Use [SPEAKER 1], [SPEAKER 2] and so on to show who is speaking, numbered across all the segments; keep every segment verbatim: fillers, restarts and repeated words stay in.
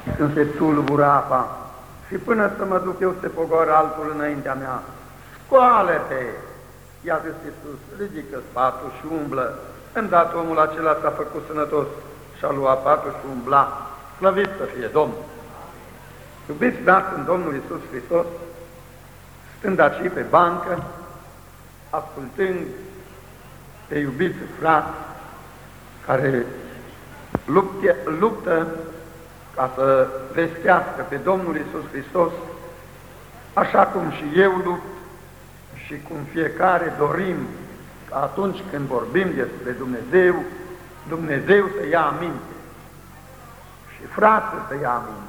[SPEAKER 1] și când se tulbură apa și până să mă duc eu să pogor altul înaintea mea, scoală-te! I-a zis Iisus, ridică patul și umblă. Îndată omul acela s-a făcut sănătos și-a luat patul și umbla. Slăvit să fie Domnul! Iubiți dați în Domnul Iisus Hristos, stând aici pe bancă, ascultând pe iubiți frați care lupte, luptă ca să vestească pe Domnul Iisus Hristos, așa cum și eu lupt și cum fiecare dorim că atunci când vorbim despre Dumnezeu, Dumnezeu să ia aminte și frații să ia aminte.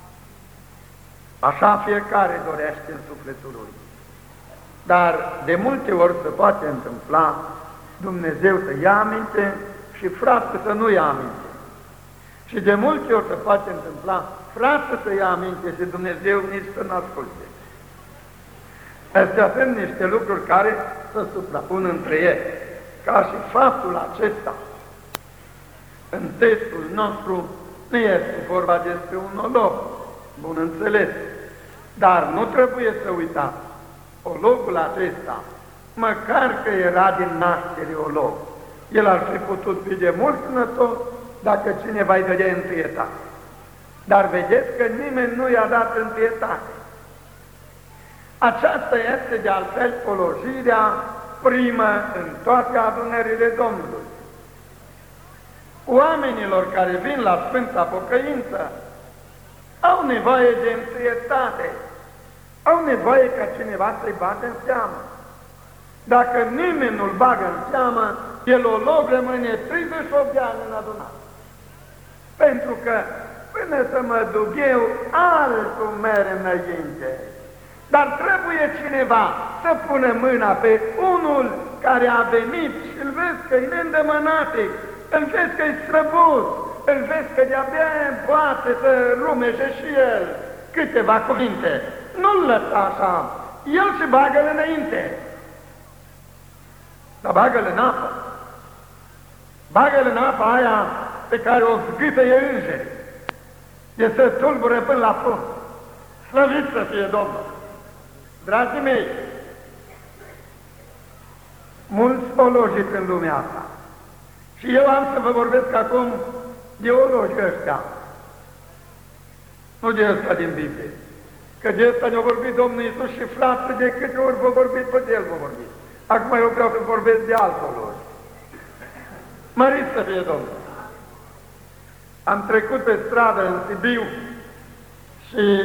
[SPEAKER 1] Așa fiecare dorește în sufletul lui. Dar de multe ori se poate întâmpla Dumnezeu să ia aminte și frații să nu ia aminte. Și de multe ori se poate întâmpla frații să ia aminte și Dumnezeu nici să nu asculte. Astea sunt niște lucruri care se suprapun între ele. Ca și faptul acesta, în textul nostru nu este vorba despre un olog, bun înțeles, dar nu trebuie să uitați, ologul acesta, măcar că era din naștere olog, el ar fi putut fi de mult sănătos dacă cineva îi dădea întâietate. Dar vedeți că nimeni nu i-a dat întâietate. Aceasta este de altfel folosirea primă în toate adunările Domnului. Oamenilor care vin la Sfânta Pocăință au nevoie de întâietate, au nevoie ca cineva să-i bage în seamă. Dacă nimeni nu-l bagă în seamă, el olog rămâne treizeci și opt de ani în adunare. Pentru că până să mă duc eu, altul mere înainte. Dar trebuie cineva să pună mâna pe unul care a venit și îl vezi că-i neîndemânatic, îl vezi că-i străbus, îl vezi că de-abia poate să rumeșe și el câteva cuvinte. Nu-l lăsa așa, el și bagă-l înainte. Dar bagă-l în apă. Bagă-l în apa aia pe care o zgâtăie îngeri. E să tulbure până la fund. Slăvit să fie Domnul! Dragii mei, mulți ologiți în lumea asta. Și eu am să vă vorbesc acum de ologii ăștia. Nu de ăsta din Biblie. Că de ăsta ne-a vorbit Domnul Iisus și frații de câte ori v-a vorbit, tot El v-a vorbit. Acum eu vreau să vorbesc de alți ologi. Mărit să fie Domnul! Am trecut pe stradă în Sibiu și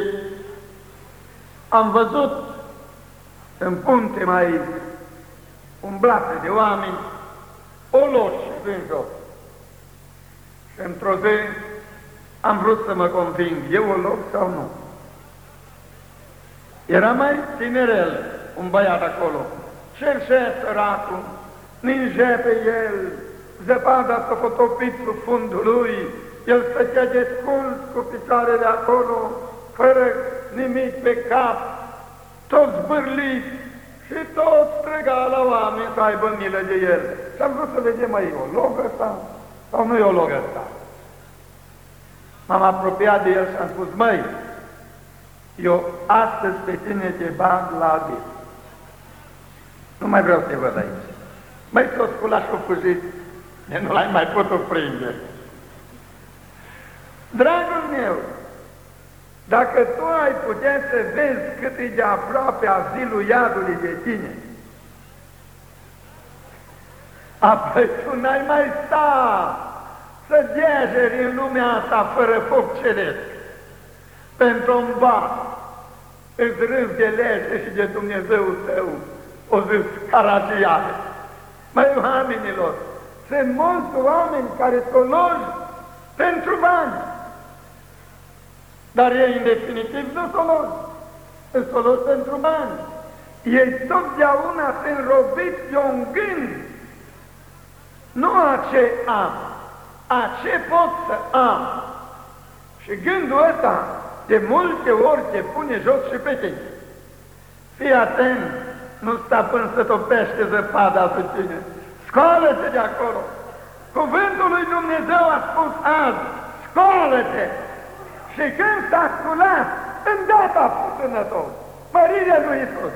[SPEAKER 1] am văzut în punte mai umblate de oameni oloși în jos. Și într-o zi am vrut să mă conving, e olog sau nu? Era mai tinerel un băiat acolo, cerșea săracul, ningea pe el, zăpada s-a potopit sub fundul lui, el stătea descult cu picioarele acolo, fără nimic pe cap, tot zbârlit și tot striga la oameni să aibă milă de el. Și am vrut să vedem, măi, e olog ăsta sau nu e olog ăsta? M-am apropiat de el și am spus, măi, eu astăzi pe tine te bag la abis. Nu mai vreau să te văd aici. Măi, s-o scula și-o fugit, de nu l-ai mai putut prinde. Dragul meu, dacă tu ai putea să vezi cât e de aproape azilul iadului de tine, apoi tu n-ai mai sta să dejeri în lumea asta fără foc ceresc. Pentru un bar îți râzi de lege și de Dumnezeul tău, o zis Caragiale. Măi, oamenilor, sunt mulți oameni care s-ologi pentru bani, dar ei în definitiv nu s-ologi, îți ologi pentru bani. Ei totdeauna sunt robiți de un gând, nu a ce am, a ce pot să am. Și gândul ăsta de multe ori te pune jos și pe tine. Fii atent, nu sta până să topește zăpada pe tine. Scoală-te de acolo! Cuvântul lui Dumnezeu a spus azi, scoală-te! Și când s-a sculat, îndată a fost sănătos. Mărire lui Iisus!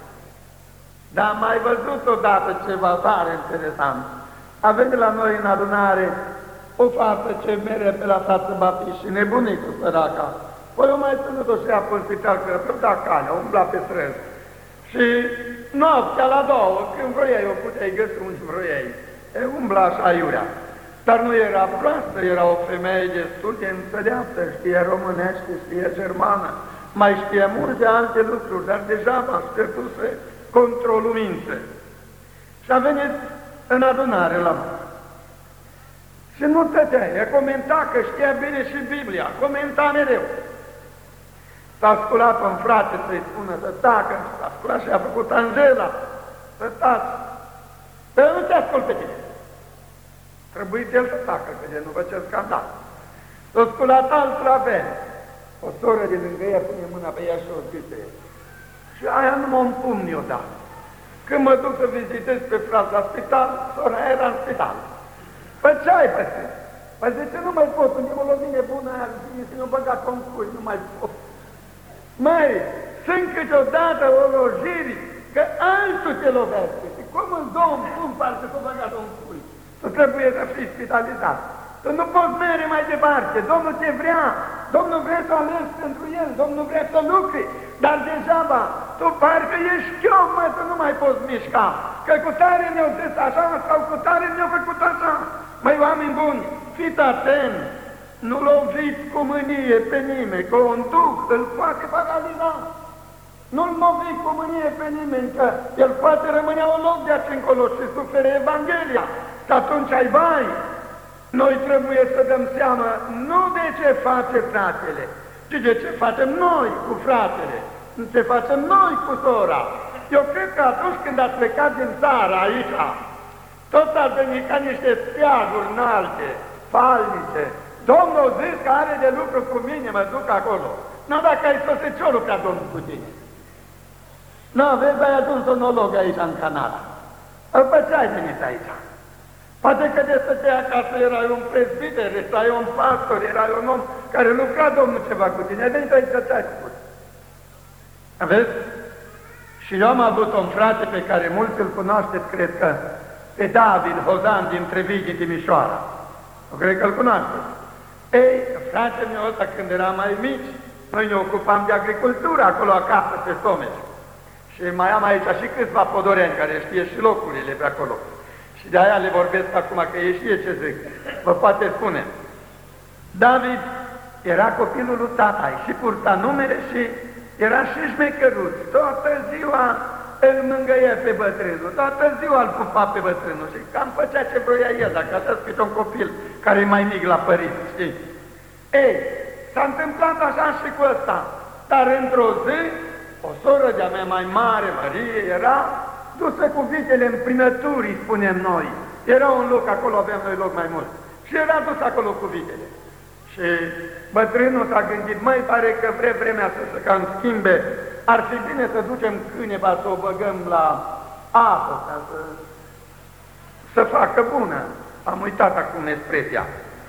[SPEAKER 1] Dar am mai văzut odată ceva tare interesant. A venit la noi în adunare o fată ce mere pe la față baptist și nebunit cu săraca. Păi eu mai ținut-o și ea pe spital, că răpăta calea, umbla pe străzi. Și noaptea la două, când vroiai, o puteai găsi unde vroiai, e umbla așa iurea. Dar nu era proastă, era o femeie destul de înțeleaptă, știe românește, știe germană, mai știe multe alte lucruri, dar deja m-a ștertuse controlul minței. Și a venit în adunare la mine. Și nu tătea, ea comenta că știa bine și Biblia, comenta mereu. S-a sculat un frate să-i spună să tacă, s-a sculat și a făcut Angela, să taci. Dar nu te ascult pe tine. Trebuie el să tacă, că de nu vă ce scandal. S-a sculat altul la ven. O soră de lângă ea pune mâna pe ea și o zice. Și aia nu mă împumn eu, da. Când mă duc să vizitez pe frate la spital, sora era în spital. Păi ce ai pățit? Păi zice, nu mai pot, unde mă lovine bună aia, zice, nu băgat în cui, nu mai pot. Măi, sunt câteodată o lojiri, că altul te lovește. Și cum în domn, cum parcă s-o băgat în cui? Tu trebuie să fii spitalizat. Tu nu poți merge mai departe. Domnul te vrea. Domnul vrea să alegi pentru el. Domnul vrea să lucri. Dar degeaba, tu parcă ești chiom, mă, tu nu mai poți mișca. Că cu tare mi-au zis așa sau cu tare mi-au făcut așa. Măi, oameni buni, fiți atenți. Nu loviți cu mânie pe nimeni, că un duc îl poate paraliza. Nu-l loviți cu mânie pe nimeni, că el poate rămâne un loc de aici încolo și sufere Evanghelia. Și atunci ai bai. Noi trebuie să dăm seama nu de ce face fratele, ci de ce facem noi cu fratele, ce facem noi cu sora. Eu cred că atunci când ați plecat din țară aici, toți ați venit ca niște steaguri înalte, falnice. Domnul zis că are de lucru cu mine, mă duc acolo. Nu, dacă ai sosit, ce-o lucra Domnul cu tine? Nu, vezi, ai ajuns onolog aici în Canada. Păi ce ai venit aici? Poate că de stăteai acasă erai un prezbiter, erai un pastor, erai un om care lucra Domnul ceva cu tine. Ai venit aici să ți-ai spus. Vezi? Și eu am avut un frate pe care mulți îl cunoașteți, cred că, pe David Hozan din Trevigi, Timișoara. Eu cred că îl cunoașteți. Ei, fratele meu ăsta, când era mai mici, noi ne ocupam de agricultură acolo acasă pe Someș. Și mai am aici și câțiva podoreni care știe și locurile pe acolo. Și de aia le vorbesc acum, că ei știe ce zic. Vă poate spune. David era copilul lui tatai și purta numere și era și șmecăruț. Toată ziua îl mângăie pe bătrânul, toată ziua îl pupa pe bătrânul și cam făcea ce vroia el, dacă așa scrie un copil care e mai mic la părinți, știi? Ei, s-a întâmplat așa și cu ăsta, dar într-o zi, o soră de-a mea mai mare, Marie, era dusă cu vitele în plinături, spunem noi. Era un loc acolo, aveam noi loc mai mult. Și era dus acolo cu vitele. Și bătrânul s-a gândit, măi, pare că vre vremea să se cam schimbe, ar fi bine să ducem câineva să o băgăm la apă, ca să, să facă bună. Am uitat acum expresia.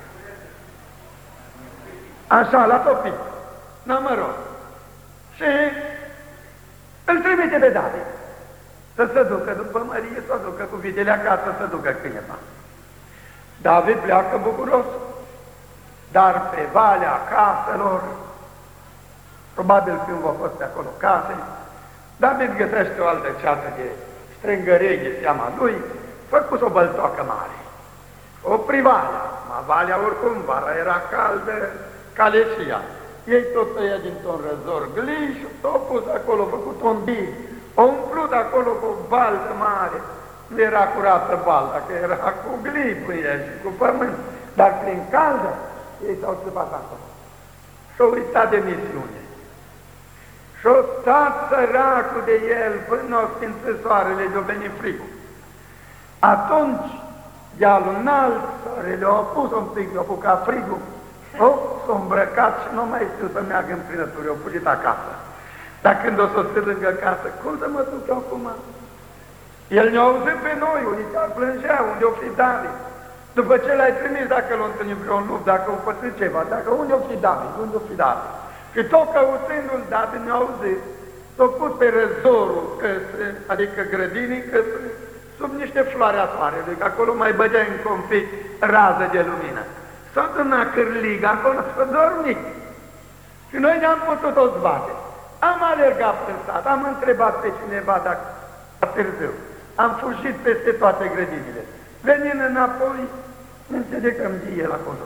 [SPEAKER 1] Așa, l-a topit. Na, mă rog. Și îl trimite pe David să se ducă după Marie, să o ducă cu vitele acasă, să ducă câineva. David pleacă bucuros, dar pe valea caselor, probabil când v-a fost pe acolo case, David găsește o altă ceată de strângăreghe seama lui, făcut o băltoacă mare, o privală, ma valea oricum, vara era caldă, caleșia. Ei tot tăia dintr-un răzor gliș, s-au pus acolo, făcut un dig, au umplut acolo cu o baltă mare. Nu era curată balta, că era cu glipuie și cu pământ, dar prin caldă ei s-au țăpat acolo. Și-au uitat de misiune. Și-au stat săracul de el până au sfințit soarele de-o venit frigul. Atunci, dealul înalt, soarele au pus un pic, au apucat frigul, oh, s-au îmbrăcat și nu mai știu să meargă în plinături, au fugit acasă. Dar când o sosit lângă casă, cum să mă duc acum? El ne-a auzit pe noi, unii chiar plângea, unde o fi David. După ce l-ai trimis, dacă l-a întâlnit vreun lup, dacă o pătrit ceva, dacă unde o fi David, unde o fi David. Și tot căutându-l David ne-au zis, s-a pus pe răzorul, căsă, adică grădinii, căsă, sub niște floare a soarelui, că acolo mai bădea încă un pic rază de lumină. S-a întâlnit cârligă, acolo s-a dormit. Și noi ne-am putut o zbate. Am alergat pe sat, am întrebat pe cineva dacă a târziu. Am fugit peste toate grădinile. Venind înapoi, ne înțelegăm de el acolo.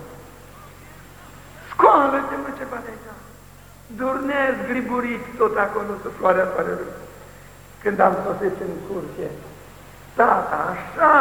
[SPEAKER 1] Scoală-te, mă, ceva de aici. Durnez, griburit, tot acolo, sub floarea soarelui. Când am sosit în curte, tata, așa,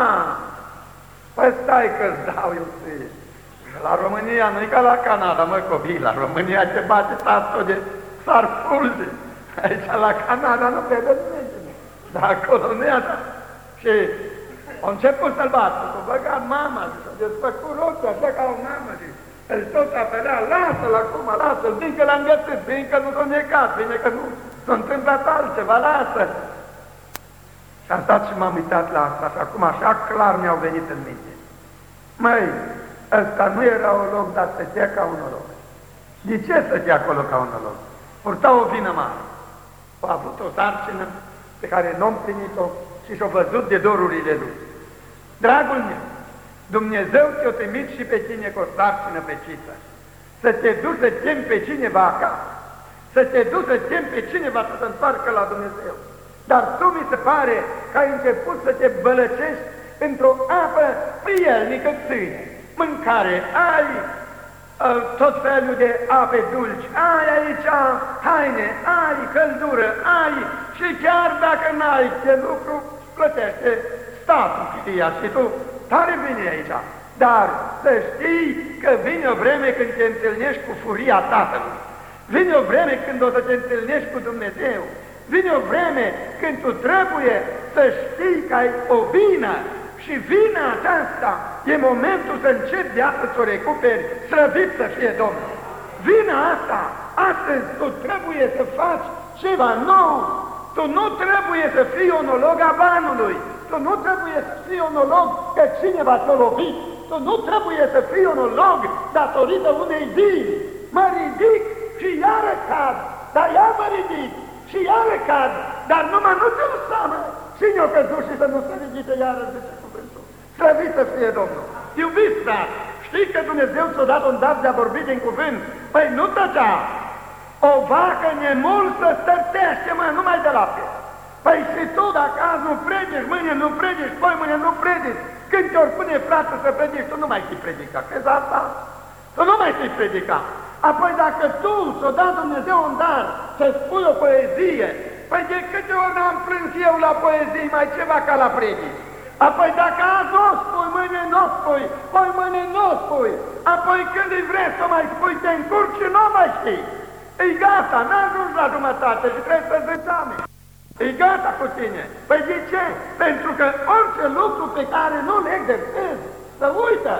[SPEAKER 1] păi stai că-ți dau eu ție. La România nu-i ca la Canada, mă, copii, la România te bate tatul de sarfulde. Aici la Canada nu te dă nimeni, dar acolo nu e așa. Și a început să-l bată, s-a băgat mama și s-a desfăcut roțul, așa ca o mamă și îl tot apelea, lasă-l acum, lasă-l, bine că l-am găsit, bine că nu s-a necat, bine că nu s-a întâmplat altceva, lasă-l. Și am stat și m-am uitat la asta și acum așa clar mi-au venit în minte. Măi, ăsta nu era un loc, dar stătea ca un loc. De ce stătea acolo ca un loc? Purta o vină mare. A avut o sarcină pe care nu am primit-o și și-o văzut de dorurile lui. Dragul meu, Dumnezeu ți-o trimit și pe tine cu o sarcină pecită. Să te duci să chemi pe cineva acasă. Să te duci să chemi pe cineva să se întoarcă la Dumnezeu. Dar tu mi se pare că ai început să te bălăcești într-o apă prielnică ține. Mâncare, ai uh, tot felul de ape dulci, ai aici haine, ai căldură, ai și chiar dacă n-ai de lucru, plătește statul chiria și tu tare bine aici. Dar să știi că vine o vreme când te întâlnești cu furia Tatălui, vine o vreme când o să te întâlnești cu Dumnezeu, vine o vreme când tu trebuie să știi că ai o vină. Și vina aceasta e momentul să începi viața să o recuperi, slăvit să fie Domnul. Vina asta, astăzi tu trebuie să faci ceva nou. Tu nu trebuie să fii onolog a banului. Tu nu trebuie să fii onolog că cineva te-a lovit. Tu nu trebuie să fii onolog datorită unei vini. Mă ridic și iară cad, dar iar mă ridic și iară cad, dar numai nu te-o seamă. Cine o căzut și să nu se ridice iară, zice cuvântul. Slăvit să fie Domnul! Iubiți, frate, știi că Dumnezeu ți-a dat un dar de a vorbi din cuvânt? Păi nu tăcea! O vacă nemulsă stărtește, mă, numai de lapte. Păi și tu, dacă azi nu predici, mâine nu predici, poi mâine nu predici, când te-ori pune frate să predici, tu nu mai știi predica. Crezi asta? Tu nu mai știi predica. Apoi dacă tu ți-o dat Dumnezeu un dar să spui o poezie, păi de câte ori am plâns eu la poezie, mai ceva ca la predici. Apoi dacă azi nu o spui, mâine nu o spui, poi mâine nu o spui, apoi când îi vrei să mai spui, te încurci și nu mai știi. E gata, n-ajungi la jumătate și trebuie să zici amin. E gata cu tine. Păi de ce? Pentru că orice lucru pe care nu-l exersezi, să uită.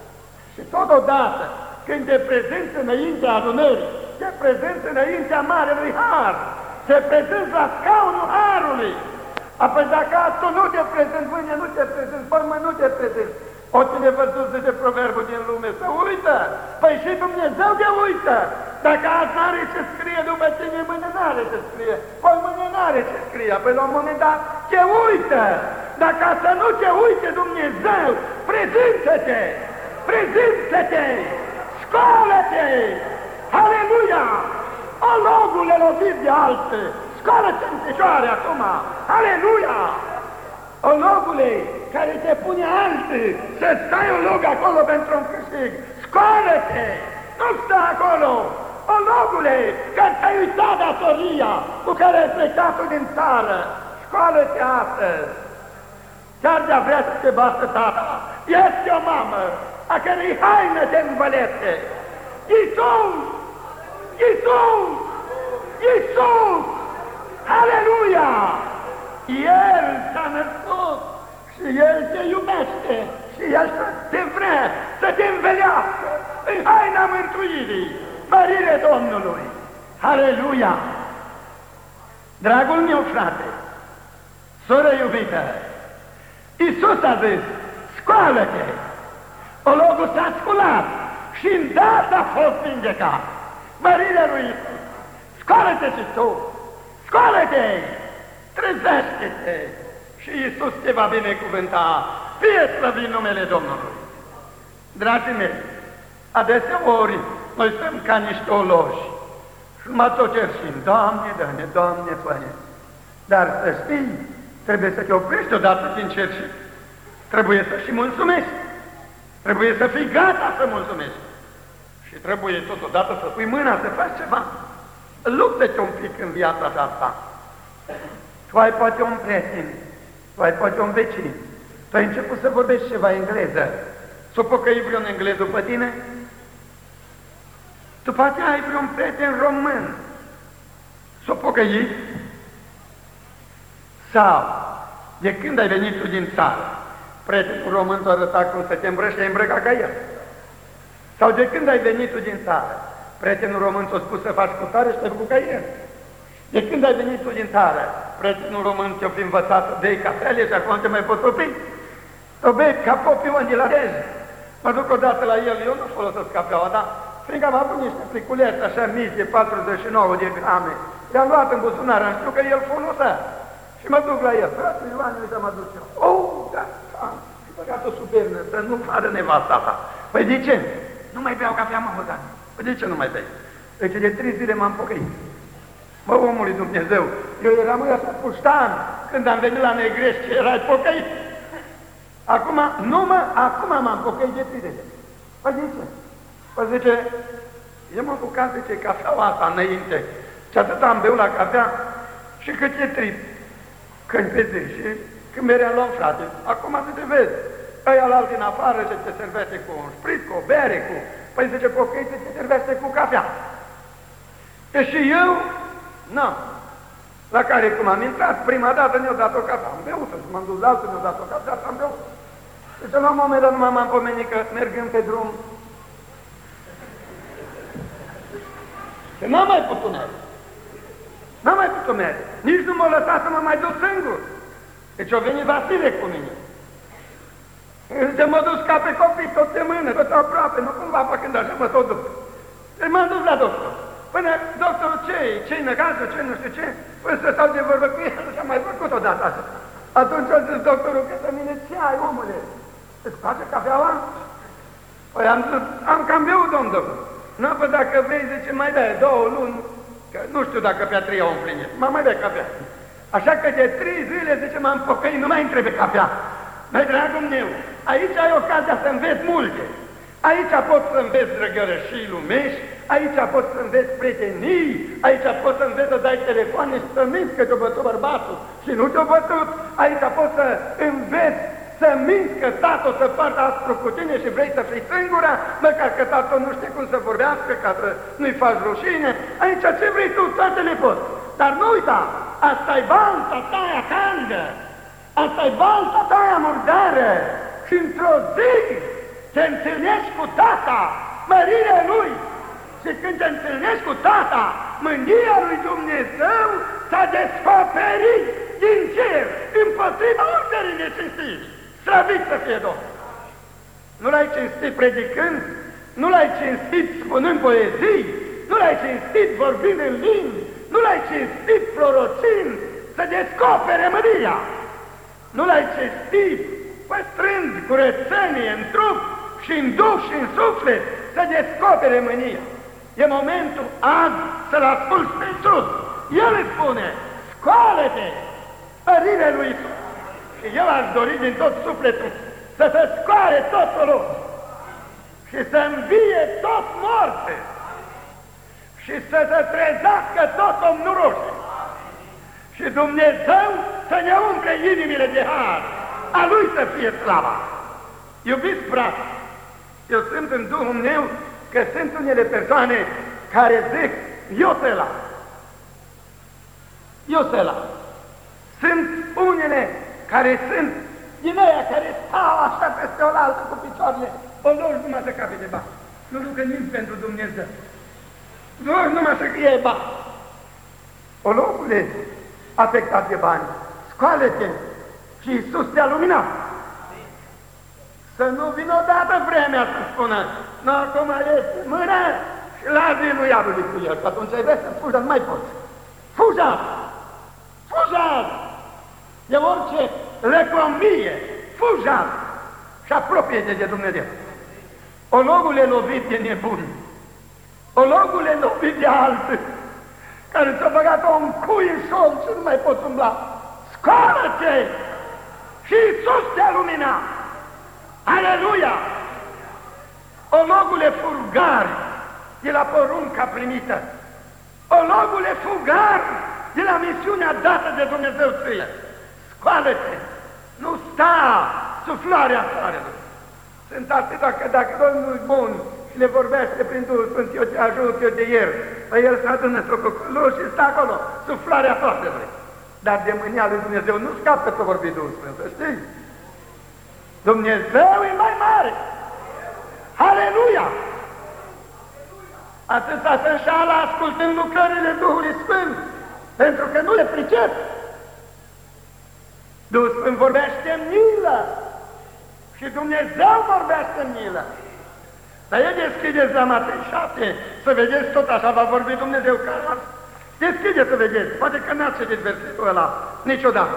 [SPEAKER 1] Și totodată, când te prezinți înaintea adunării, te prezinți înaintea Marelui Har, te prezinți la scaunul Harului. Apoi dacă asta nu te prezinți, mâine nu te prezinți, păi mâine nu te prezinți. O cine văzut zice proverbul din lume, să uită. Păi și Dumnezeu te uită. Dacă azi n-are ce scrie după tine, mâine n-are ce scrie. Păi mâine n-are ce scrie. Păi la un moment dat te uită. Dacă să nu te uite Dumnezeu, prezință-te, prezință-te, scoală-te. Aleluia! O logule lovit de alții. Scoală-te în picioare acum! Aleluia! O logule care te pune alții să stai un loc acolo pentru un câștig. Scoală-te! Nu stă acolo! O logule că ți-ai uitat datoria cu care ai plecat din țară. Scoală-te astăzi! Chiar de-a vrea să te bată tata, este o mamă a cărei haină te învălește. Iisus! Iisus! Iisus! Aleluia! El s-a născut și El te iubește și El te vrea să te învelească în haina mântuirii, mărire Domnului. Aleluia! Dragul meu frate, soră iubită, Iisus a zis, scoală-te! Ologul s-a sculat și îndată a fost vindecat. Mărirea lui Iisus, scoală-te și tu, scoală-te, trezește-te și Iisus te va binecuvânta, fie slăvit numele Domnului. Dragii mei, adeseori noi suntem ca niște oloși și numai tot cerșim, Doamne, Doamne, Doamne, Doamne. Dar să știi, trebuie să te oprești odată din cerșit, trebuie să și mulțumești, trebuie să fii gata să mulțumești și trebuie totodată să pui mâna să faci ceva. Luptă-te un pic în viața aceasta. Tu ai poate un prieten, tu ai poate un vecin, tu ai început să vorbești ceva engleză, s-o pocăi vreun englez după tine? Tu poate ai vreun prieten român, s-o pocăi? Sau, de când ai venit tu din țară, prietenul român t-a arătat cum să te îmbrăci și ai îmbrăcat ca el? Sau de când ai venit tu din țară, prietenul român ți-a spus să faci cu tare și te-ai făcut ca el? De când ai venit tu din țară, prietenul român te-a fi învățat să bei cafele și acum te mai poți opri? Să bei ca popii ondilatezi. Mă duc odată la el, eu nu folosesc cafeaua, dar fiindcă am avut niște pliculeți așa mici de patruzeci și nouă de grame, le-am luat în buzunar, am știut că el folosea. Și mă duc la el, frate Ioane, uite mă duc eu. Oh, da, da, și băgat o subernă, să nu fară nevasta ta. Păi de ce? Nu mai beau cafea, mă, Hozan. Păi de ce nu mai bei? Deci de trei zile m-am pocăit. Mă, omului Dumnezeu, eu eram ăsta puștan când am venit la Negrești și erai pocăit. Acum, nu mă, acum m-am pocăit de trei zile. Păi de ce? Păi zice, eu mă bucat, zice, cafeaua asta înainte. Și atât am beut la cafea și cât e trip. Când pe zi și când mereu luăm, frate, acum zice, vezi, ăia la din afară și te servește cu un sprit, cu o bere, cu... Păi zice, pocăiți, te servește cu cafea. E și eu, nu. La care cum am intrat, prima dată ne-au dat o cafea, am beut-o și m-am dus la altul, ne-au dat o cafea și am beut. Deci la un moment dat nu m-am pomenit că mergând pe drum, și n-am mai putut merge. N-am mai putut merge. Nici nu m-a lăsat să mă mai duc singur. Deci a venit Vasile cu mine. Zice, mă duc ca pe copii, tot de mână, tot aproape, nu cumva făcând așa, mă tot duc. Deci m-am dus la doctor. Până doctorul ce-i, ce-i năcază, ce nu știu ce, până să stau de vorbă cu el, și-am mai făcut odată așa. Atunci a zis doctorul că să mine, ce ai, omule? Îți place cafeaua? Păi am zis, am cam beut, domn doctor. Nu, păi dacă vrei, zice, mai dai două luni, că nu știu dacă pe a treia o împlinit, mă mai dai cafea. Așa că de trei zile, zice, m-am pocăit, nu mai îmi trebuie cafea. Mai dragul meu, aici ai ocazia să înveți multe. Aici poți să înveți drăgărășii lumești, aici poți să înveți prietenii, aici poți să înveți să dai telefoane și să minți că te-o bătut bărbatul și nu te-o bătut. Aici poți să înveți să minți că tatăl să poartă aspru cu tine și vrei să fii singura, măcar că tatăl nu știe cum să vorbească ca să nu-i faci rușine. Aici ce vrei tu, toate le poți. Dar nu uita, asta-i balta taia caldă, asta-i balta taia murdară și într-o zi te întâlnești cu tata, mărirea lui. Și când te întâlnești cu tata, mânia lui Dumnezeu s-a descoperit din cer, împotriva oricărei necinstiri. Slăvit să fie Domnul! Nu l-ai cinstit predicând, nu l-ai cinstit spunând poezii, nu l-ai cinstit vorbind în limbi, nu l-ai cinstit prorocind să descopere mânia. Nu l-ai cinstit păstrând curățenie în trup și în duh și în suflet să descopere mânia. E momentul azi să-L asculți pe Iisus. El îți spune, scoală-te, părire lui Iisus. Și eu aș dori din tot sufletul să se scoare tot solul și să învie tot moarte și să se trezească tot omnuroșii. Și Dumnezeu să ne umple inimile de har, a Lui să fie slava. Iubiți frate, eu simt în Duhul meu că sunt unele persoane care zic, eu te las. Eu te las. Sunt unele care sunt din aia care stau așa peste oaltă cu picioarele, o loși numai să cape de bani. Nu ducă nimic pentru Dumnezeu. Loși numai să iei bani. O locule afectat de bani, scoală-te și Iisus te-a luminat. Să nu vină odată vremea să spună, nu, acum este mână și la zi nu iarului cu el, că atunci ai vrea să fugi, dar nu mai poți. Fujați! Fujați! De orice lăcomie, fujați! Și apropie-te de Dumnezeu. Ologule lovit de nebun, ologule lovit de alții, care ți-a băgat-o în cui în șol și nu mai poți umbla. Scoală-te! Și Iisus te-a luminat! Aleluia! Ologule furgar de la porunca primită, ologule fugar de la misiunea dată de Dumnezeu ție. Scoală-te! Nu sta suflarea soarelui. Sunt atâta că dacă Domnul e bun și le vorbește prin Duhul Sfânt, eu te ajut, eu te iert, păi El se adună sococolo și stă acolo, suflarea soarelui. Dar de mânia lui Dumnezeu nu scapă să vorbi Duhul Sfânt, să știi? Dumnezeu e mai mare! Aleluia! Atâta se înșală ascultând lucrările Duhului Sfânt, pentru că nu le pricep. Duhul Sfânt vorbește în milă și Dumnezeu vorbește în milă. Dar eu deschideți la Matei șapte, să vedeți tot așa va vorbi Dumnezeu ca asta. Deschideți să vedeți, poate că n-ați citit versetul ăla niciodată.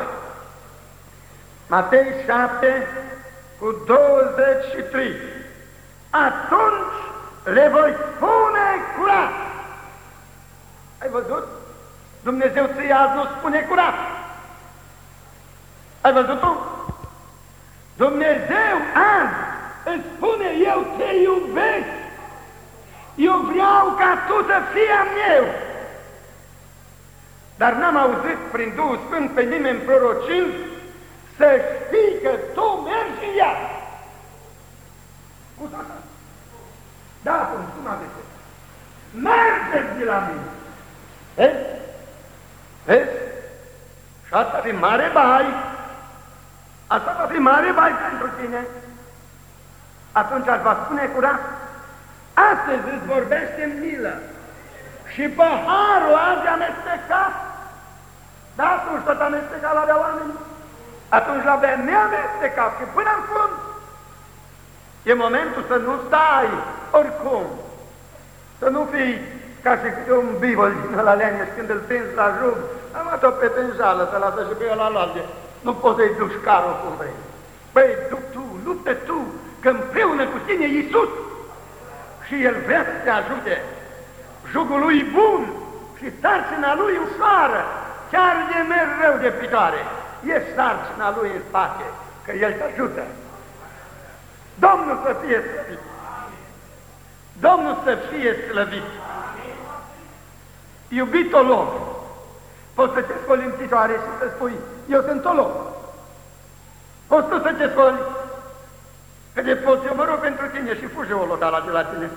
[SPEAKER 1] Matei șapte cu douăzeci și trei. Atunci le voi spune curat. Ai văzut? Dumnezeu ție azi nu spune curat. Ai văzut tu? Dumnezeu azi îți spune, eu te iubesc, eu vreau ca tu să fii al meu. Dar n-am auzit prin Duhul Sfânt pe nimeni prorocind să știi că tu mergi în ea. Da, atunci, cum aveți? Mergeți de la mine. Vezi? Vezi? Și asta fi mare bai. Asta va fi mare bai pentru tine. Atunci aș va spune curat, astăzi îți vorbește în milă și paharul azi amestecat. Da, atunci tot amestecat la bea oamenii. Atunci la bea neamestecat și până în fund. E momentul să nu stai oricum, să nu fii ca și un bivol din ăla leneș când îl prinzi la jug, am luat-o pe tânjală, să lasă și pe ăla lualge. Nu poți să-i duci carul cum vrei. Păi, duc tu, luptă tu, că împreună cu tine Iisus și El vrea să te ajute. Jugul lui e bun și sarcina lui ușoară, chiar de mereu de picioare. E sarcina lui în spate, că El te ajută. Domnul să fie slăvit! Domnul să fie slăvit! Iubit olog, poți să te scoli în picioare și să spui, eu sunt olog. Poți tu să te scoli? Că de poți, eu mă rog pentru tine și fuge ologala de la tine.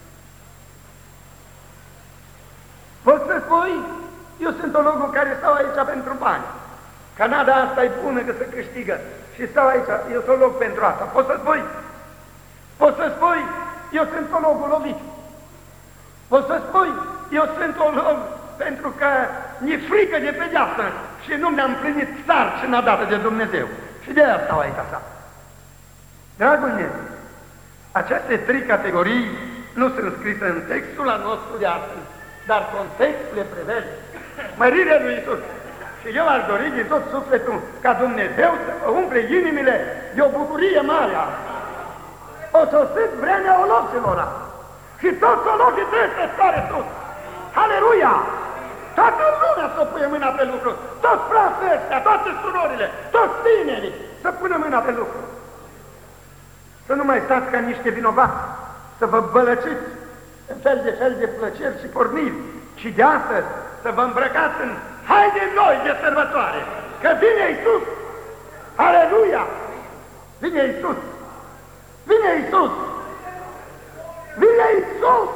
[SPEAKER 1] Poți să spui, eu sunt ologul care stau aici pentru bani. Canada asta e bună că se câștigă și stau aici, eu sunt olog pentru asta. Poți să spui? Poți să spui, eu sunt ologul lovit. Poți să spui, eu sunt olog pentru că mi-e frică de pedeapsă și nu mi-am împlinit sarcina dată de Dumnezeu. Și de aia stau aici așa. Dragul meu, aceste trei categorii nu sunt scrise în textul al nostru de astăzi, dar contextul le prevede. Mărirea lui Iisus. Și eu aș dori din tot sufletul ca Dumnezeu să vă umple inimile de o bucurie mare. O sosit vremea ologilor și toți ologii trebuie să stare sus. Aleluia! Toată lumea să pune mâna pe lucru, toți frații ăștia, toate surorile, toți tinerii să pună mâna pe lucru. Să nu mai stați ca niște vinovați, să vă bălăciți în fel de fel de plăceri și porniri, ci de astăzi să vă îmbrăcați în haide noi de sărbătoare, că vine Iisus! Aleluia! Vine Iisus! Vine Iisus! Vine Iisus!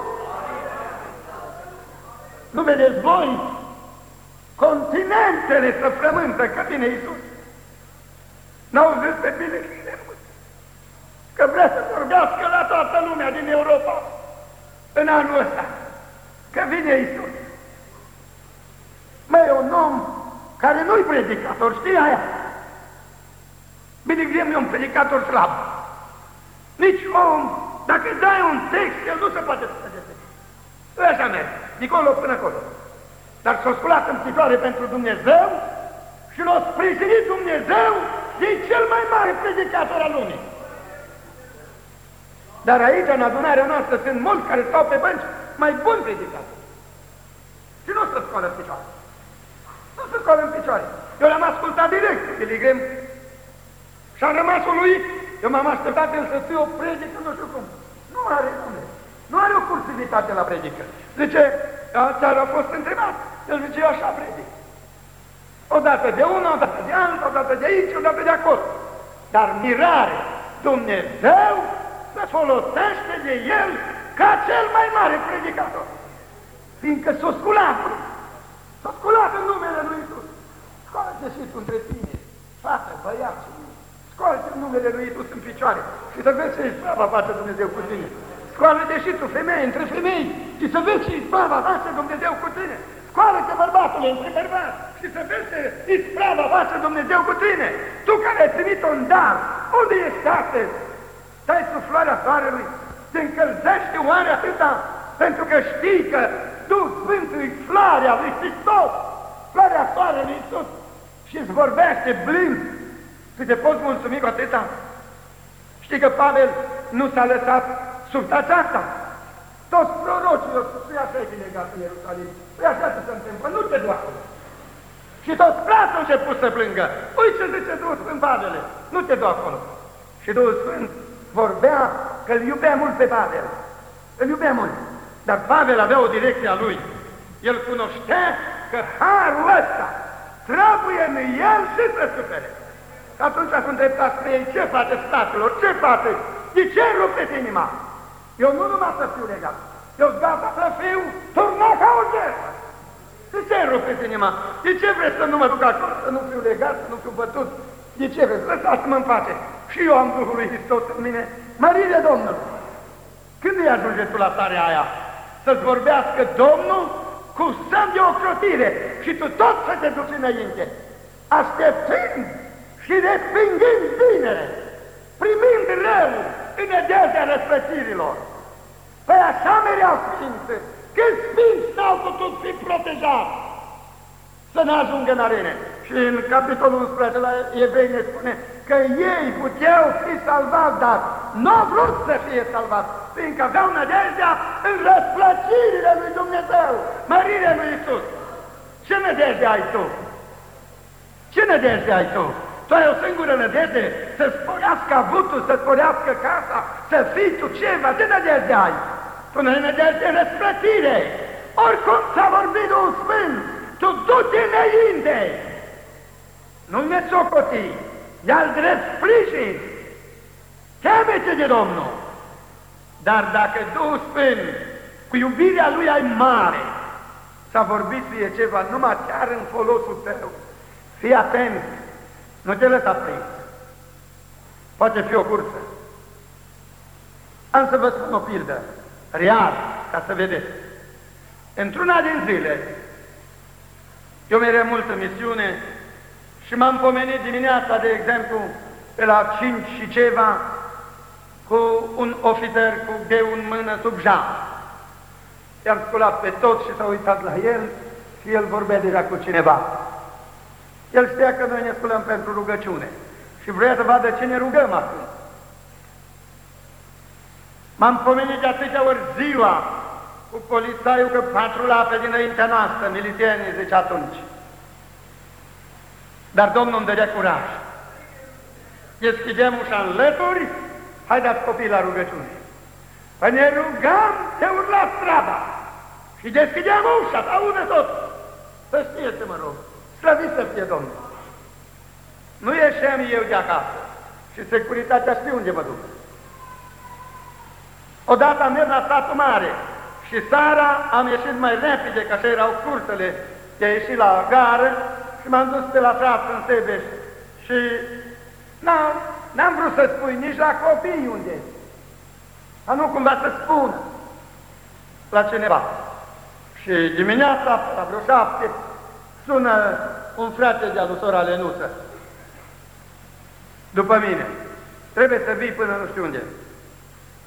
[SPEAKER 1] Nu vedeți voi? Continentele să frământă că vine Iisus. N-auziți pe bine că vrea să vorbească la toată lumea din Europa în anul ăsta, că vine Iisus. Măi, un om care nu-i predicator, știi aia? Billy Graham e un predicator slab. om, dacă îi dai un text, el nu se poate spune. Așa merge, dincolo până acolo. Dar s-a sculat în picioare pentru Dumnezeu și l-a sprijinit Dumnezeu, e cel mai mare predicator al lumii. Dar aici, în adunarea noastră, sunt mulți care stau pe bănci mai buni predicatori. Și nu se scoală în picioare. Nu se scoală în picioare. Eu l-am ascultat direct pe Billy Graham și am rămas uluit. Eu m-am așteptat el să fie o predică, nu știu cum. Nu are, nume. Nu are o cursivitate la predică. Zice, țara a fost întrebat. El zice, eu așa predic. Odată de una, odată de altă, odată de aici, odată de acolo. Dar mirare, Dumnezeu se folosește de el ca cel mai mare predicator. Fiindcă s-o sculat, s-o sculat în numele lui Iisus. Scoală-te și tu între tine, fată, băiat și mine. Scoală-te în numele lui Iisus în picioare și să vezi ce isprava face Dumnezeu cu tine. Scoală-te și tu, femeie, între femei și să vezi ce isprava face Dumnezeu cu tine. Scoală-te, bărbatule, între bărbați și să vezi ce isprava face Dumnezeu cu tine. Tu care ai primit un dar, unde ești astăzi? Stai sub floarea soarelui, te încălzește oare atâta, pentru că știi că Duhul Sfânt e floarea lui Hristos, floarea soarelui Iisus, și îți vorbește blind și te poți mulțumi cu atâta. Știi că Pavel nu s-a lăsat sub aceasta. Toți prorocii au spus, așa e legat în Ierusalim, păi așa se întâmplă, nu te doare. Și toți frații au început să plângă. Uite ce zice Duhul Sfânt, Pavele, nu te doar acolo. Și Duhul Sfânt vorbea că îl iubea mult pe Pavel. Îl iubea mult. Dar Pavel avea o direcție a lui. El cunoștea că harul ăsta trebuie în el și să sufere. Și atunci a întrebat spre ei, ce faceți, fraților, ce faceți? De ce rupeți inima? Eu nu numai să fiu legat, eu gata să fiu turnat ca o jertfă. De ce rupeți inima? De ce vreți să nu mă duc acolo, să nu fiu legat, să nu fiu bătut? De ce vreți? Lăsați-mă în pace. Și eu am Duhul lui Hristos în mine. Mărire Domnului! Când îi ajunge tu la starea aia? Să-ți vorbească Domnul cu semn de ocrotire și tu tot să te duci înainte, așteptând și respingând binele, primind rău în nădejdea răsplătirilor. Păi așa mereau sfinți, câți sfinți n-au putut fi protejați să n-ajungă în arene. Și în capitolul unsprezece la Evrei ne spune că ei puteau fi salvați, dar nu au vrut să fie salvați, fiindcă aveau nădejdea în răsplătirile lui Dumnezeu, mărirea lui Iisus. Ce nădejde ai tu? Ce nădejde ai tu? Tu ai o singură nădejde, să-ți sporească avutul, să-ți sporească casa, să fii tu ceva, ce nădejde ai? Tu nu ai nădejde în răsplătire. Oricum ți-a vorbit Duhul Sfânt, tu du-te înainte. Nu-i nețocoti, ia-l drept sprijin, teme-te de Domnul. Dar dacă Duhul Sfânt, cu iubirea Lui ai mare, s-a vorbit fie ceva, numai chiar în folosul tău, fii atent, nu te lăsa prins. Poate fi o cursă. Am să vă spun o pildă, real, ca să vedeți. Într-una din zile, eu mereu multă misiune și m-am pomenit dimineața, de exemplu, pe la cinci și ceva, cu un ofițer cu greu în mână sub geam. I-am sculat pe toți și s-a uitat la el și el vorbea deja cu cineva. El știa că noi ne sculăm pentru rugăciune și vrea să vadă ce ne rugăm acum. M-am pomenit de atâtea ori ziua cu polițaiul că patrula pe dinaintea noastră, militienii, zice atunci. Dar Domnul îmi dădea curaj. Deschidem ușa în lături, haideți copii la rugăciune. Păi ne rugam, se urla strada și deschidem ușa, aude tot. Să știe ce mă rog, slăvit să fie Domnul. Nu ieșeam eu de acasă și securitatea știu unde mă duc. Odată am mers la Satul Mare și seara am ieșit mai repede, că așa erau cursele de a ieși la gară și m-am dus pe la frață în Sebeș și n-am vrut să spui nici la copii unde, dar nu cumva să spun la cineva. Și dimineața, la vreo șapte, sună un frate de-a lui sora Lenuță. După mine, trebuie să vii până nu știu unde.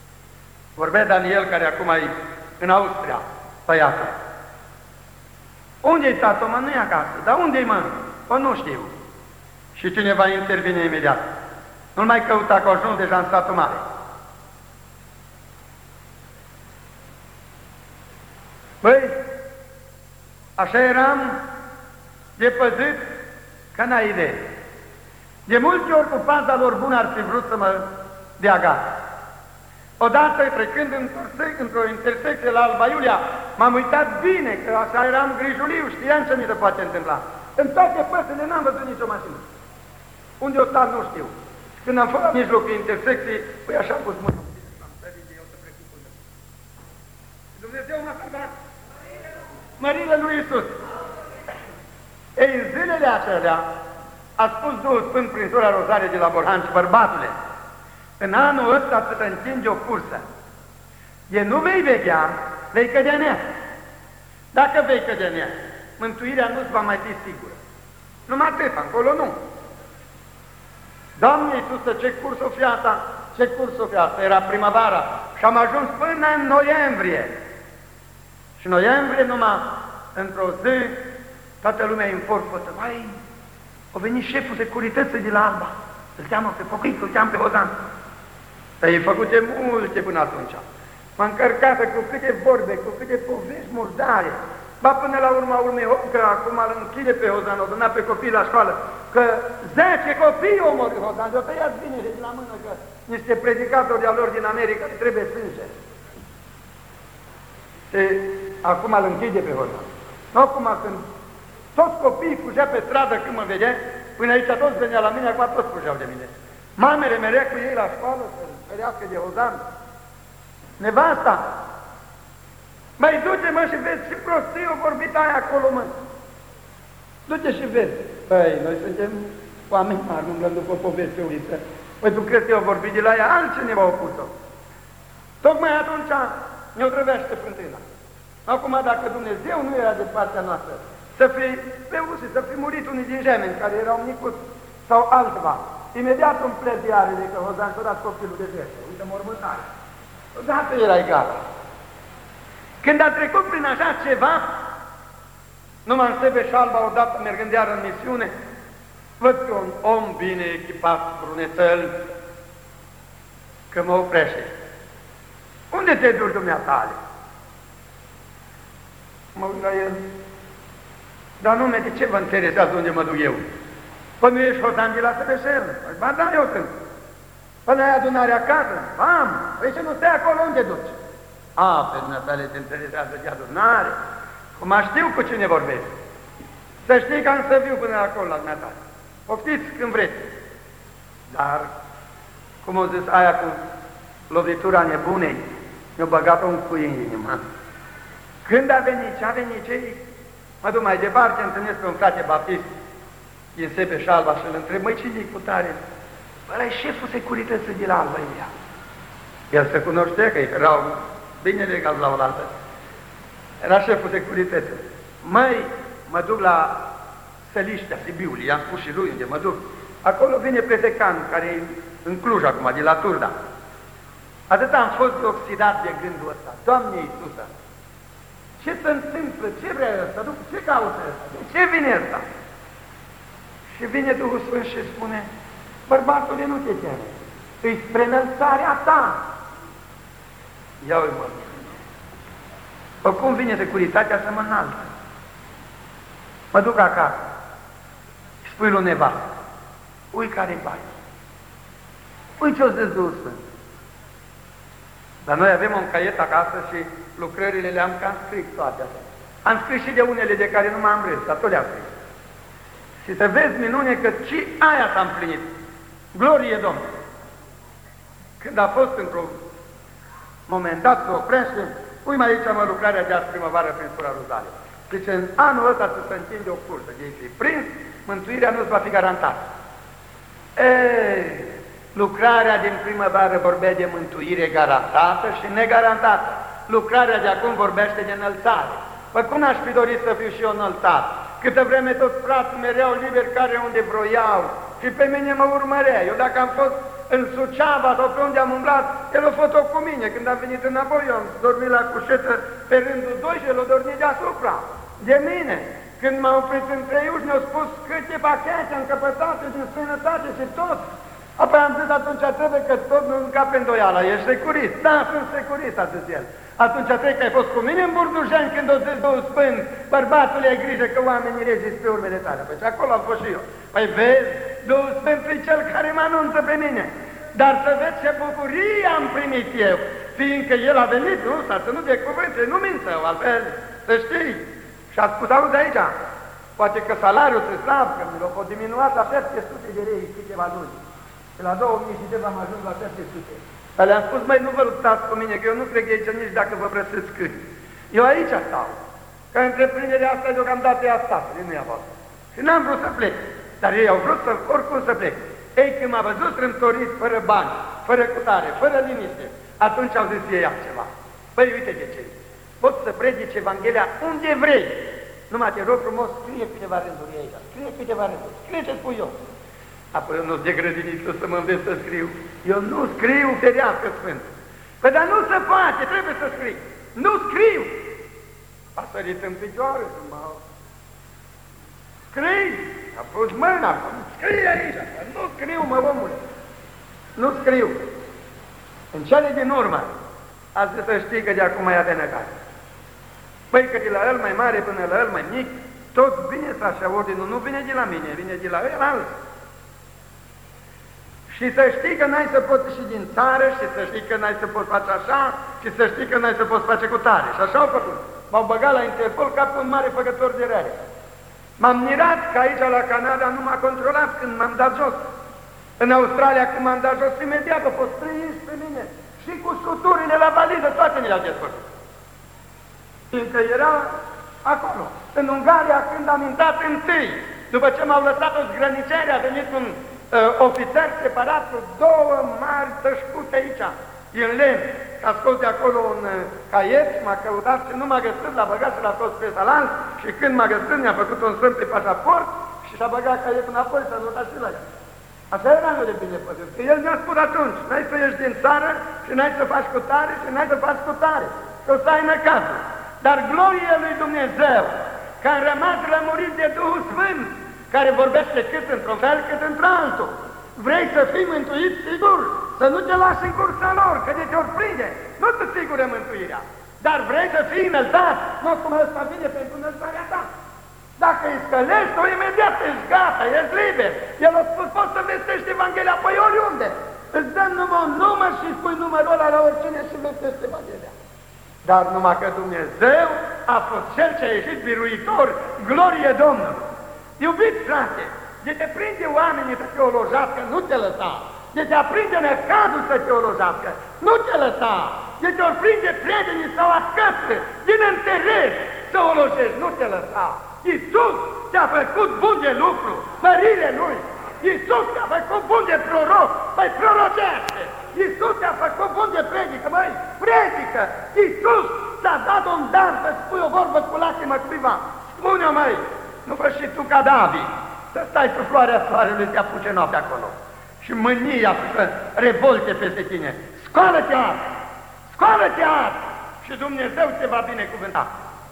[SPEAKER 1] Vorbea Daniel, care acum e în Austria, tăiată. Unde-i tată, mă? Nu-i acasă. Dar unde-i, mă? O, nu știu. Și cineva intervine imediat. Nu-l mai căuta, că ajuns deja în satul mare. Băi, așa eram de păzit că n-ai idee. De multe ori cu paza lor bună ar fi vrut să mă dea gata. Odată, trecând într-o intersecție la Alba Iulia, m-am uitat bine, că așa eram grijuliu, știam ce mi se poate întâmpla. În toate părțile n-am văzut nicio mașină. Unde o stat, nu știu. Când am fost la mijlocul intersecției, păi așa am pus mâna. Dumnezeu m-a salvat. Mările lui Iisus. Ei, în zilele acelea, a spus Duhul Sfânt prin sora Rozarie de la Borhanci: bărbatule, în anul ăsta să te întingi o cursă. E nu vei veghea, vei cădea în ea. Dacă vei cădea în ea, mântuirea nu-ți va mai fi sigură. Numai atât, acolo nu. Doamne Iisuse, ce curs o fi asta? Ce curs o fi asta? Era primăvara și am ajuns până în noiembrie. Și noiembrie numai într-o zi, toată lumea e în forfătă. Vai, a venit șeful securității de la Alba. Îl cheamă pe Pocric, îl cheamă pe Hozan. Dar ei făcute multe până atunci. M-a încărcat cu câte vorbe, cu câte povești murdare. Ba până la urma urmei, că acum îl închide pe Hozan, o duna pe copii la școală, că zece copii omori Hozan, de-o tăiați bine de la mână, că niște predicatori de-a lor din America trebuie sânge. Și acum îl închide pe Hozan. Nu acum când toți copiii fugea pe stradă când mă vedea, până aici toți venea la mine, acum toți fugeau de mine. Mamele merea cu ei la școală, să-l ferească de Hozan. Nevasta, mai du-te, mă, și vezi ce prostii o vorbit aia acolo, mă. Du-te și vezi. Păi, noi suntem oameni mari, umblăm după povești pe uliță. Păi tu crezi că eu vorbit de la ea? Altcineva a pus-o. Tocmai atunci ne-o trăvește fântâna. Acum, dacă Dumnezeu nu era de partea noastră, să fi reușit, să fi murit unii din gemeni care erau micuți sau altva, imediat un pletiare de că Hozan și-a dat copilul de viață. Uite, mormântare. Odată erai gata. Când a trecut prin așa ceva, numai în Sebeș Alba, odată mergând iar în misiune, văd că un om bine echipat, brunețel, că mă oprește. Unde te duci, dumneatale? Mă uit la el. Dar nume, de ce vă interesează unde mă duc eu? Păi nu ești Hozan de la Sebeșel? Păi, ba da, eu sunt. Până ai adunarea acasă? Am. Păi ce nu stai acolo, unde duci? A, pe dumneatale te interesează de adunare. Cum știu cu cine vorbesc. Să știi că am să viu până acolo la dumneatale. Poftiți când vreți. Dar, cum o zis aia cu lovitura nebunei, mi-a băgat un cui în inimă. Când a venit, ce a venit, ce mă duc mai departe, întâlnesc pe un frate baptist din Sebeș Alba și îl întreb: măi, cine-i cu tare? Ăla e șeful securității de la Alba Iulia. El se cunoștea că erau bine legați la oaltă. Era șeful securității. Măi, mă duc la Săliștea Sibiului, i-am spus și lui unde mă duc. Acolo vine Pretecan, care e în Cluj acum, de la Turda. Atât am fost oxidat de gândul ăsta. Doamne Iisuse, ce se întâmplă? Ce vrea ăsta? Ce caută ăsta? De ce vine ăsta? Și vine Duhul Sfânt și spune: bărbatule, nu te teme, îi spre înălțarea ta. Ia uite, mă. Oricum vine securitatea să mă înaltă. Mă duc acasă și spui lui nevastă: ui care-i bani. Ui ce-o zis Duhul Sfânt. Dar noi avem un caiet acasă și lucrările le-am cam scris toate astea. Am scris și de unele de care nu m-am râs, dar tot le-am scris. Și să vezi minune că și aia s-a împlinit. Glorie Domnului! Când a fost într-un moment dat să oprește, ui mai aici mă lucrarea de azi primăvară prin sura Rozalie. Zice, în anul ăsta să se întinde o cursă, de ei fi prins, mântuirea nu-ți va fi garantată. Ei, lucrarea din primăvară vorbea de mântuire garantată și negarantată. Lucrarea de acum vorbește de înălțare. Păi cum aș fi dorit să fiu și eu înălțat? Câtă vreme toți frații mereau liberi care unde vroiau și pe mine mă urmărea. Eu dacă am fost în Suceava sau pe unde am umblat, el a fost cu mine. Când am venit înapoi, eu am dormit la cușetă pe rândul doi și el a dormit deasupra de mine. Când m-au oprit în Treiuș, ne-au spus câte pachete am căpătat din străinătate și tot. Apoi am zis, atunci trebuie că tot nu încape îndoială, ești securist. Da, sunt securist, a zis el. Atunci trebuie că ai fost cu mine în Burdujani când o zis Duhul Sfânt, bărbatule, ai grijă că oamenii regi pe urmele tale. Păi și acolo am fost și eu. Păi vezi, Duhul Sfânt e cel care mă anunță pe mine. Dar să vezi ce bucurie am primit eu, fiindcă el a venit, nu, s-a ținut de cuvânt, nu mință, altfel, să știi. Și a spus, auzi aici, poate că salariul se slab, că mi l-a diminuat la șapte sute de lei câteva luni. Și la două mii și ceva am ajuns la șapte sute. Dar le-am spus, măi, nu vă luptați cu mine, că eu nu cred că aici nici dacă vă brăsăți câini. Eu aici stau, că întreprinderea asta deocamdată e a statului, nu e a voastră. Și n-am vrut să plec, dar ei au vrut să, oricum să plec. Ei, când m-a văzut strâmtorit, fără bani, fără cutare, fără liniște, atunci au zis ei altceva. Păi, uite de ce, poți să predici Evanghelia unde vrei. Numai te rog frumos, scrie câteva rânduri aici, scrie câteva rânduri, scrie ce spui eu. Apoi eu nu-s de grădiniță să mă înveți să scriu. Eu nu scriu, ferească Sfânt. Păi dar nu se poate, trebuie să scriu. Nu scriu. A sărit în picioare și mă... Scrii! A pus mâna, scrie aici. Nu scriu, mă, omule. Nu scriu. În cele din urmă, a zis să știi că de acum e adenăcare. Păi că de la el mai mare până la el mai mic, tot vine să așa ordinul, nu vine de la mine, vine de la el alții. Și să știi că n-ai să poți și din țară, și să știi că n-ai să poți face așa, și să știi că n-ai să poți face cu tare. Și așa au făcut. M-au băgat la Interpol ca pe un mare făcător de rele. M-am mirat că aici la Canada nu m-a controlat când m-am dat jos. În Australia când m-am dat jos, imediat au fost prins pe mine. Și cu scuturile la valiză, toate mi le-au despărțit. Fiindcă era acolo. În Ungaria, când am intrat întâi, după ce m-au lăsat o zgrănicere, a venit un Uh, ofițer separat cu două mari tășcute aici, în lemn. A scos de acolo un uh, caiet, m-a căutat și nu m-a găsit, l-a băgat și l-a scos pe salan și când m-a găsit, mi-a făcut un semn pe pașaport și și-a băgat caietul înapoi și s-a notat și la el. Așa era nu de bine păzit, că el mi-a spus atunci, n-ai să ieși din țară și n-ai să faci cu tare și n-ai să faci cu tare, și o să ai năcazul. Dar gloria lui Dumnezeu, că am rămas lămurit de Duhul Sfânt, care vorbește cât într-un fel, cât într-altul. Vrei să fii mântuit, sigur, să nu te lași în cursa lor, că de te ori prinde, nu te sigură mântuirea. Dar vrei să fii înălțat, nu cum ăsta vine pentru înălțarea ta. Dacă îi scălești, tu imediat ești gata, ești liber. El a spus, poți să vestești Evanghelia pe oriunde. Îți dăm numai un număr și spui numărul ăla la oricine și vestești Evanghelia. Dar numai că Dumnezeu a fost Cel ce a ieșit biruitor, glorie Domnului. Iubit frate, de te prinde oamenii să te olojească, nu te lăsa. De te aprinde necazul să te olojească, nu te lăsa. De te ori prinde prietenii sau ascăță din înțeles să olojești, nu te lăsa. Iisus te-a făcut bun de lucru, mărire Lui. Iisus te-a făcut bun de proroc, păi prorocește. Iisus te-a făcut bun de predică, măi, predică. Iisus ți-a dat un dar să spui o vorbă cu lacrimă cuiva. Spune-o, măi. Nu fă și tu ca David, să stai cu floarea soarelui, te apuce noaptea acolo. Și mânia să revolte peste tine. Scoală-te azi! Scoală-te azi! Și Dumnezeu te va binecuvânta.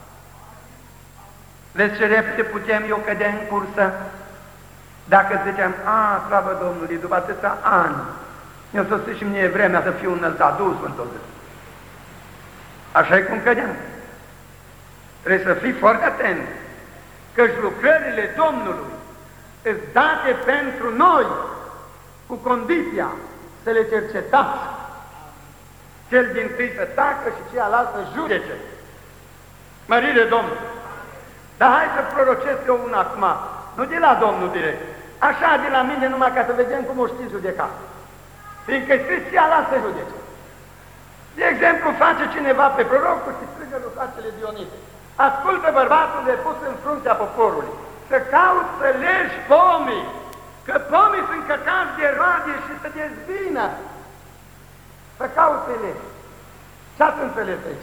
[SPEAKER 1] Vezi ce repede putem eu cădea în cursă? Dacă ziceam, a, slavă Domnului, după atâția ani, mi-a sosit și mie vremea să fiu înălțat, Duhul Sfânt o zi. Așa-i cum cădeam. Trebuie să fii foarte atent. Căci lucrările Domnului îți date pentru noi, cu condiția să le cercetați. Cel dintâi să tacă și cealaltă să judece. Mărire Domnului! Dar hai să prorocesc eu una acum, nu de la Domnul direct, așa de la mine numai ca să vedem cum o știți judeca. Fiindcă-i scris cealaltă să judece. De exemplu, face cineva pe prorocul și strigă lucrațele Dionise. Ascultă bărbatul de pus în fruntea poporului, să cauți să legi pomii, că pomii sunt căcați de roade și să dezvină. Să cauți să legi. Ce-ați înțeles aici?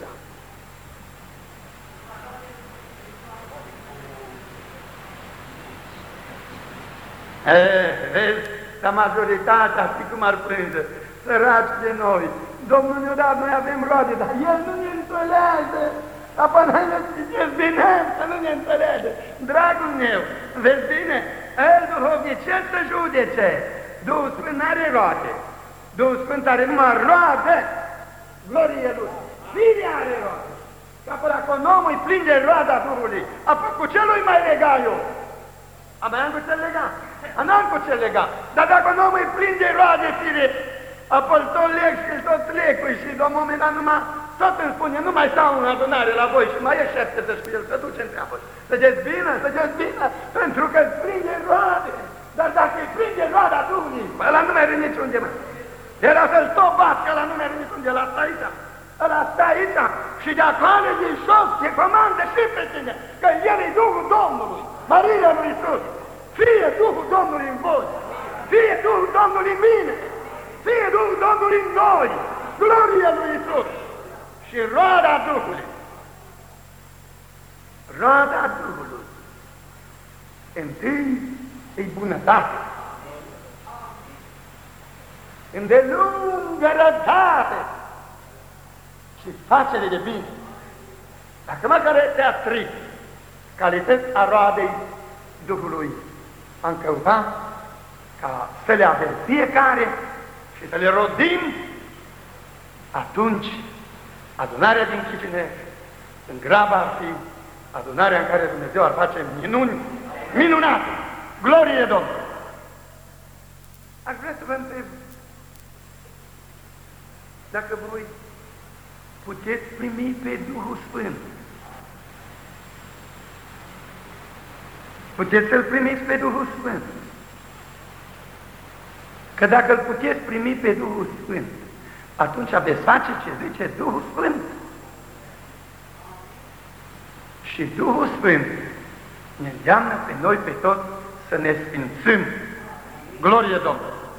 [SPEAKER 1] E, vezi, dar majoritatea, știi cum ar plânge? Săraci de noi, Domnul ne-a dat, noi avem roade, dar El nu ne înțelege. Apoi noi ne ziceți bine să nu ne înțelege. Dragul meu, vezi bine? El duhovnicel să judece. Duhul Sfânt n-are roade. Duhul Sfânt are numai roade. Glorie Lui. Firea are roade. Că apoi dacă un om îi plin de roada Duhului, apoi cu ce lui mai lega eu? Abia am cu ce lega? N-am cu ce lega. Dar dacă un om îi plin de roade, fire, apoi tot leg și tot lecui și de un moment dat numai, tot îmi spune, nu mai stau în adunare la voi și mai eșepte și cu el, să duce în treabă. Săgeți bine, săgeți bine, pentru că îți prinde roade. Dar dacă îi prinde roada Duhului, ăla nu merge niciunde, mă. Era să-l tobat, că ăla nu merge niciunde, ăla stă aici. Ăla stă aici și de acolo din jos se comandă și pe tine, că El e Duhul Domnului, Maria lui Iisus. Fie Duhul Domnului în voi, fie Duhul Domnului în mine, fie Duhul Domnului în noi, gloria lui Iisus. Și roada Duhului, roada Duhului, întâi e bunătate, îndelungă răbdare și facere de bine. Dacă măcar astea trei calități a roadei Duhului am căutat ca să le avem fiecare și să le rodim, atunci adunarea din Chișinău, în graba ar fi adunarea în care Dumnezeu ar face minuni minunate. Glorie Domnului! Aș vrea să vă întreb dacă voi puteți primi pe Duhul Sfânt. Puteți să-L primiți pe Duhul Sfânt. Că dacă îl puteți primi pe Duhul Sfânt, atunci veți face ce zice Duhul Sfânt. Și Duhul Sfânt ne îndeamnă pe noi, pe toți, să ne sfințim. Glorie Domnului!